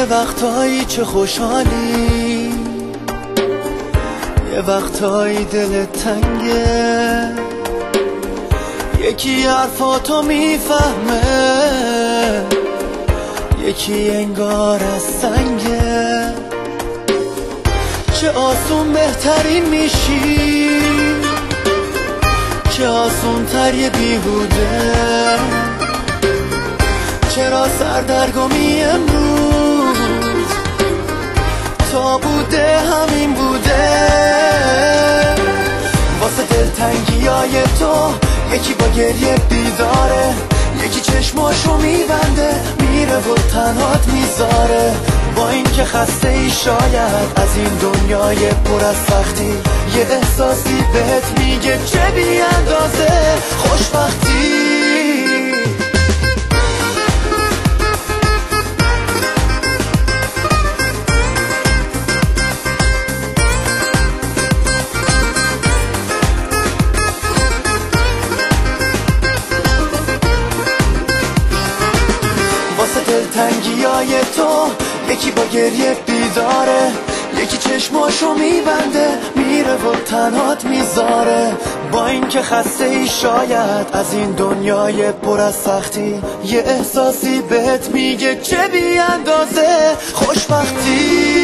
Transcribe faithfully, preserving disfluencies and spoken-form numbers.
یه وقتایی چه خوشحالی، یه وقتایی دلت تنگه، یکی حرفاتو میفهمه، یکی انگار از سنگه. چه آسون بهترین میشی، چه آسون تر یه بیهوده. چرا سردرگمی امروز تا بوده همین بوده. واسه دلتنگی های تو یکی با گریه بیداره، یکی چشماشو میبنده میره و تنهات میذاره. با این که خسته ای شاید از این دنیای پر از سختی، یه احساسی بهت میگه چه بی اندازه خوشبختی. دلتنگی های تو یکی با گریه بیداره، یکی چشماشو میبنده میره و تنهات میذاره. با این که خسته ای شاید از این دنیای پر از سختی، یه احساسی بهت میگه چه بی اندازه خوشبختی.